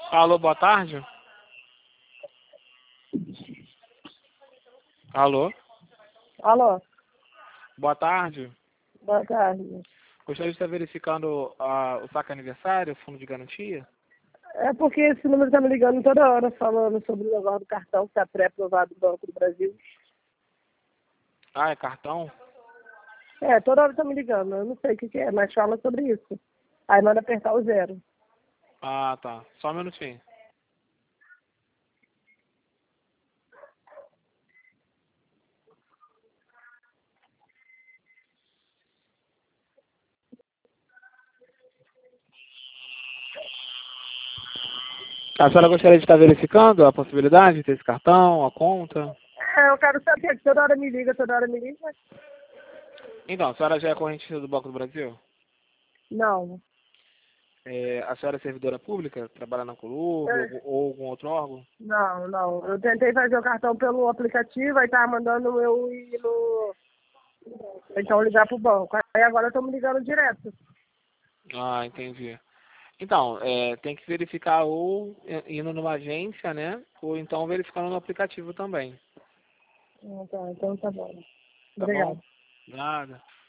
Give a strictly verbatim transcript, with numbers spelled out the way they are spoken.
Alô, boa tarde. Alô, Alô, boa tarde. boa tarde. Gostaria de estar verificando ah, o saque aniversário, fundo de garantia? É porque esse número está me ligando toda hora falando sobre o negócio do cartão que está pré-aprovado do Banco do Brasil. Ah, é cartão? É, toda hora está me ligando, eu não sei o que, que é, mas fala sobre isso. Aí manda apertar o zero. Ah, tá. Só um minutinho. A senhora gostaria de estar verificando a possibilidade de ter esse cartão, a conta? É, eu quero saber que toda hora me liga, toda hora me liga. Então, a senhora já é correntista do Banco do Brasil? Não. É, a senhora é servidora pública? Trabalha na Colurb ou, É, ou algum outro órgão? não, não. Eu tentei fazer o cartão pelo aplicativo, aí tava mandando eu ir no... Então ligar pro banco. Aí agora estão me ligando direto. Ah, entendi. Então, é, tem que verificar ou indo numa agência, né? Ou então verificando no aplicativo também. Ah, tá, então tá bom. Tá bom? Obrigada. Nada.